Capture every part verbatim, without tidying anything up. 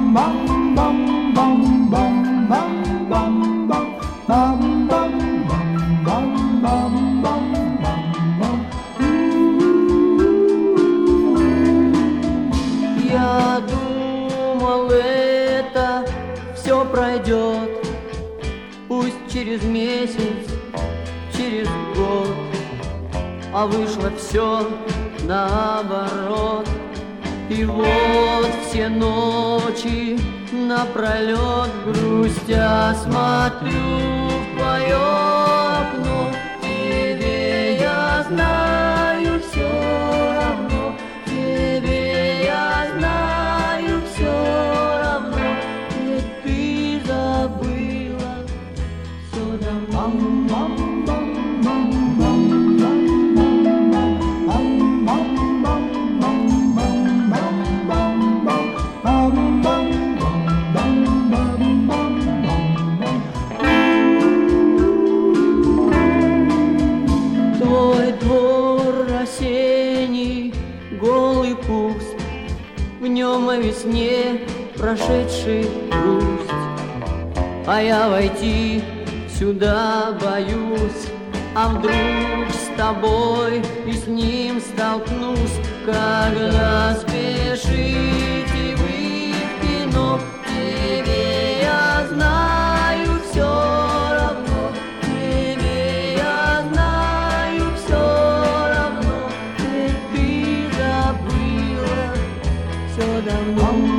Я думал, это все пройдет, пусть через месяц, через год, а вышло все наоборот. И вот все ночи напролет грустя смотрю в твое окно. Тебе я знаю все равно, тебе я знаю все равно, ведь ты забыла все давно. Твой двор осенний, голый пуст, в нем о весне прошедший грусть. А я войти сюда боюсь, а вдруг с тобой и с ним столкнусь, когда спешите вы в кино. Тебе я знаю все равно, тебе я знаю все равно, ведь ты забыла все давно.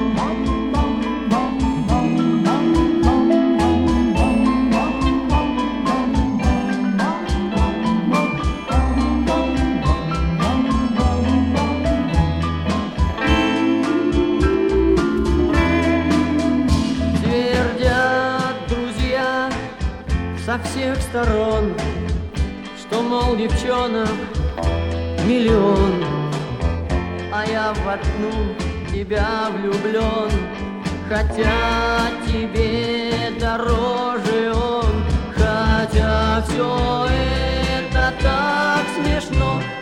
Со всех сторон, что, мол, девчонок миллион, а я в одну тебя влюблен, хотя тебе дороже он, хотя все это так смешно.